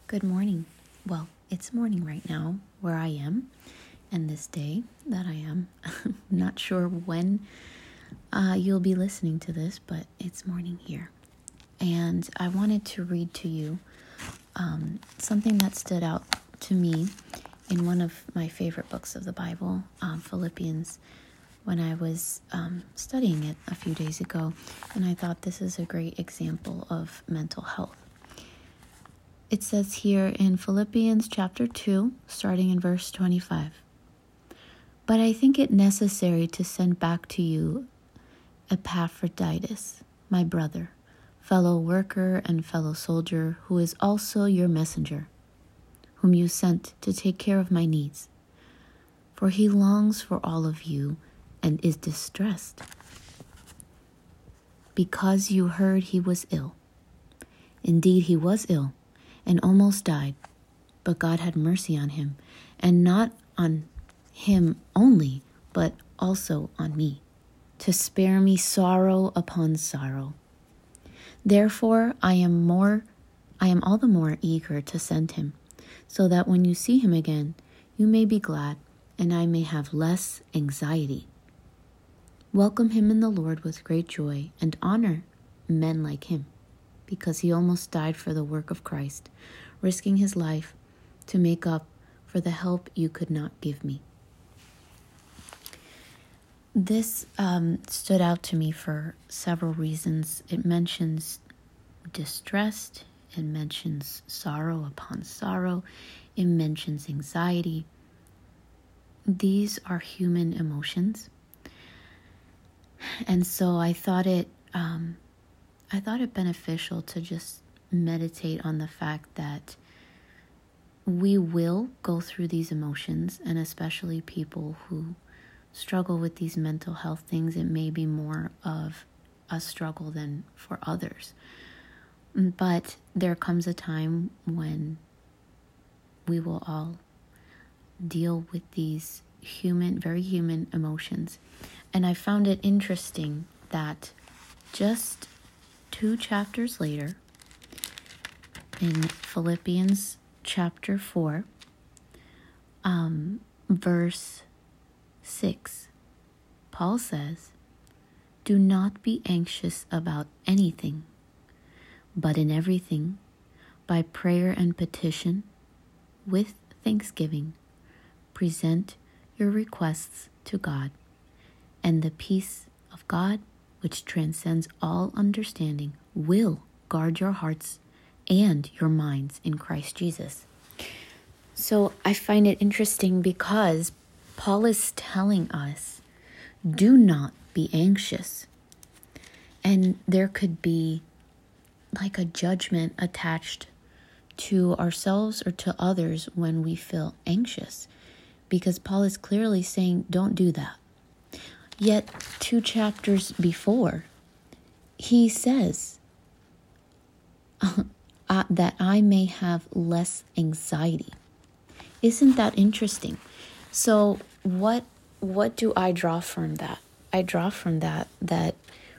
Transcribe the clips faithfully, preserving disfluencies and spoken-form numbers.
Good morning. Well, it's morning right now where I am, and this day that I am. I'm not sure when uh, you'll be listening to this, but it's morning here. And I wanted to read to you um, something that stood out to me in one of my favorite books of the Bible, um, Philippians, when I was um, studying it a few days ago. And I thought this is a great example of mental health. It says here in Philippians chapter two, starting in verse twenty-five, "But I think it necessary to send back to you Epaphroditus, my brother, fellow worker and fellow soldier, who is also your messenger, whom you sent to take care of my needs. For he longs for all of you and is distressed, because you heard he was ill. Indeed, he was ill and almost died, but God had mercy on him, and not on him only, but also on me, to spare me sorrow upon sorrow. Therefore, I am more, I am all the more eager to send him, so that when you see him again, you may be glad, and I may have less anxiety. Welcome him in the Lord with great joy, and honor men like him, because he almost died for the work of Christ, risking his life to make up for the help you could not give me." This um, stood out to me for several reasons. It mentions distressed, it mentions sorrow upon sorrow, it mentions anxiety. These are human emotions. And so I thought it um, I thought it beneficial to just meditate on the fact that we will go through these emotions, and especially people who struggle with these mental health things, it may be more of a struggle than for others. But there comes a time when we will all deal with these human, very human emotions. And I found it interesting that just two chapters later, in Philippians chapter four, um, verse six, Paul says, "Do not be anxious about anything, but in everything, by prayer and petition, with thanksgiving, present your requests to God, and the peace of God, which transcends all understanding, will guard your hearts and your minds in Christ Jesus." So I find it interesting because Paul is telling us, do not be anxious. And there could be like a judgment attached to ourselves or to others when we feel anxious, because Paul is clearly saying, don't do that. Yet, two chapters before, he says uh, uh, that I may have less anxiety. Isn't that interesting? So what what do I draw from that? I draw from that that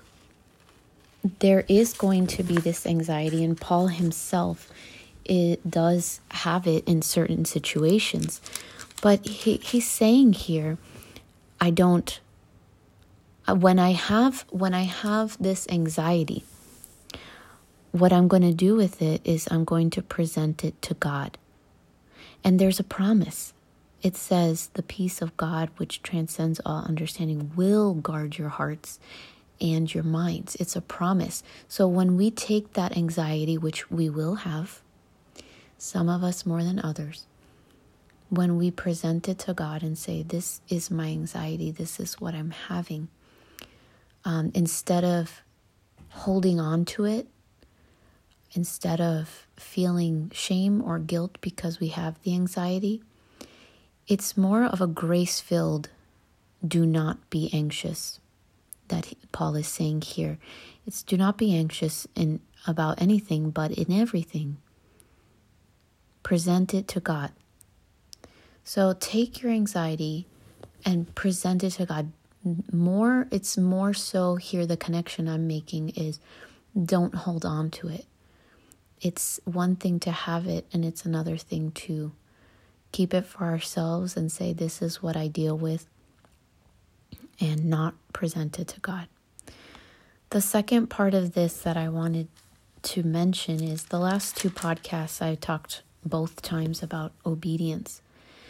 there is going to be this anxiety, and Paul himself it does have it in certain situations. But he, he's saying here, I don't When I have when I have this anxiety, what I'm going to do with it is I'm going to present it to God. And there's a promise. It says the peace of God, which transcends all understanding, will guard your hearts and your minds. It's a promise. So when we take that anxiety, which we will have, some of us more than others, when we present it to God and say, this is my anxiety, this is what I'm having, Um, instead of holding on to it, instead of feeling shame or guilt because we have the anxiety, it's more of a grace-filled, do not be anxious, that he, Paul is saying here. It's do not be anxious in about anything, but in everything, present it to God. So take your anxiety and present it to God. More, it's more so here the connection I'm making is don't hold on to it. it's one thing to have it, and it's another thing to keep it for ourselves and say, this is what I deal with, and not present it to God. The second part of this that I wanted to mention is the last two podcasts I talked both times about obedience.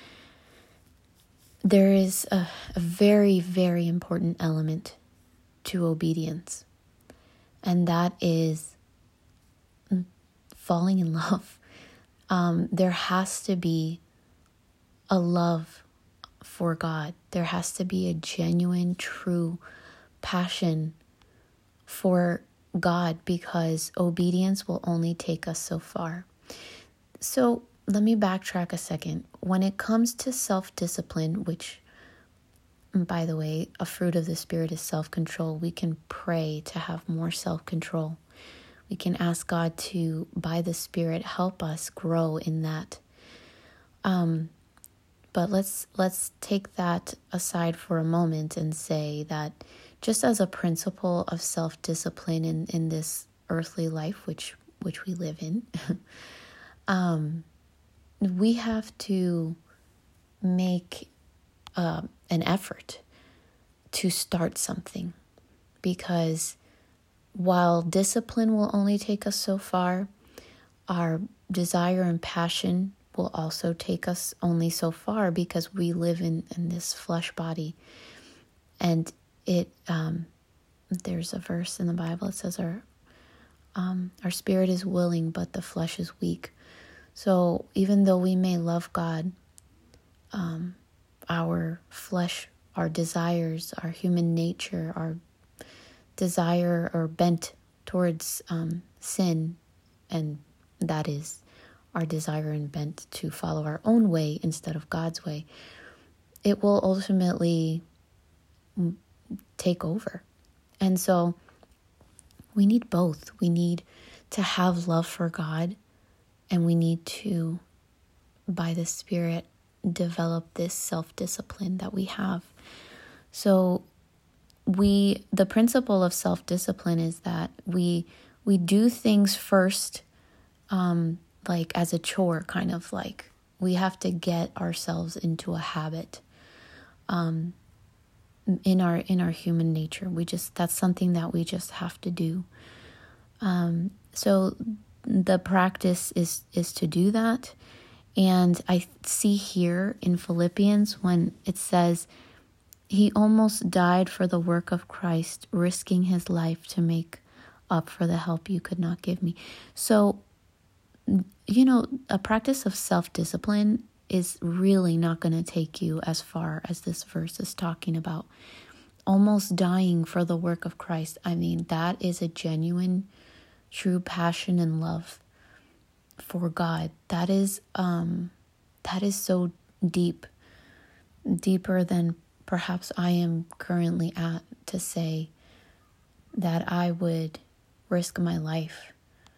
There is a, a very, very important element to obedience, and that is falling in love. Um, there has to be a love for God. There has to be a genuine, true passion for God, because obedience will only take us so far. So let me backtrack a second. When it comes to self-discipline, which, by the way, a fruit of the Spirit is self-control. We can pray to have more self-control. We can ask God to, by the Spirit, help us grow in that. Um, but let's let's take that aside for a moment and say that just as a principle of self-discipline in, in this earthly life, which which we live in, um, we have to make uh, an effort to start something, because while discipline will only take us so far, our desire and passion will also take us only so far, because we live in, in this flesh body. And it um, there's a verse in the Bible that says our um, our spirit is willing, but the flesh is weak. So even though we may love God, um, our flesh, our desires, our human nature, our desire or bent towards um, sin, and that is our desire and bent to follow our own way instead of God's way, it will ultimately take over. And so we need both. We need to have love for God, and we need to, by the Spirit, develop this self-discipline that we have. So we, the principle of self-discipline is that we we do things first, um, like as a chore, kind of like we have to get ourselves into a habit. Um, in our in our human nature, we just that's something that we just have to do. Um, so the practice is is to do that. And I see here in Philippians when it says, he almost died for the work of Christ, risking his life to make up for the help you could not give me. So, you know, a practice of self-discipline is really not going to take you as far as this verse is talking about. Almost dying for the work of Christ. I mean, that is a genuine, true passion and love for God. That is, um, that is so deep, deeper than perhaps I am currently at, to say that I would risk my life.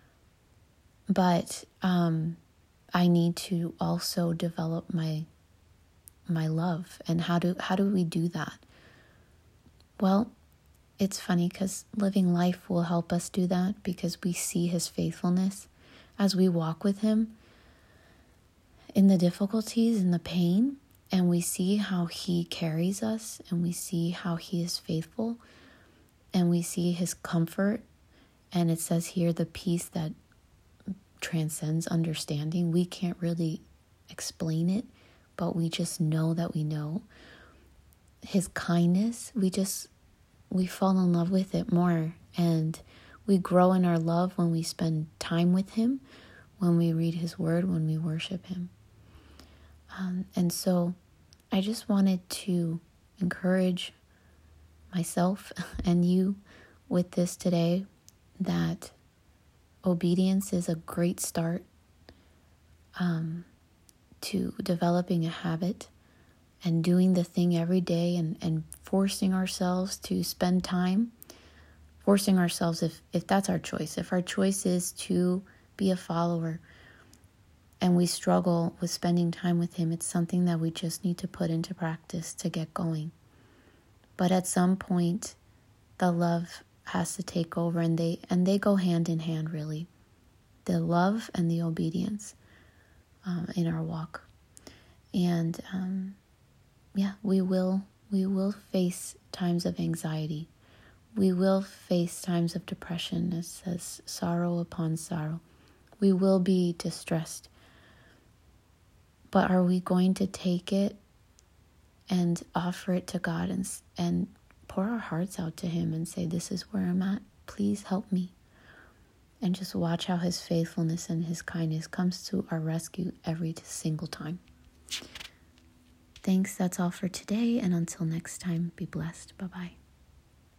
But um, I need to also develop my my love. And how do how do we do that? Well, it's funny because living life will help us do that, because we see his faithfulness as we walk with him in the difficulties and the pain. And we see how he carries us, and we see how he is faithful, and we see his comfort. And it says here, the peace that transcends understanding. We can't really explain it, but we just know that we know. His kindness, we just, we fall in love with it more. And we grow in our love when we spend time with him, when we read his word, when we worship him. Um, and so I just wanted to encourage myself and you with this today, that obedience is a great start um, to developing a habit and doing the thing every day, and, and forcing ourselves to spend time, forcing ourselves if, if that's our choice. If our choice is to be a follower, and we struggle with spending time with him, it's something that we just need to put into practice to get going. But at some point, the love has to take over, and they and they go hand in hand, really. the love and the obedience um, in our walk. And um, yeah, we will we will face times of anxiety. We will face times of depression. It says sorrow upon sorrow. We will be distressed. But are we going to take it and offer it to God and and pour our hearts out to Him and say, this is where I'm at. Please help me. And just watch how His faithfulness and His kindness comes to our rescue every single time. Thanks. That's all for today. And until next time, be blessed. Bye-bye.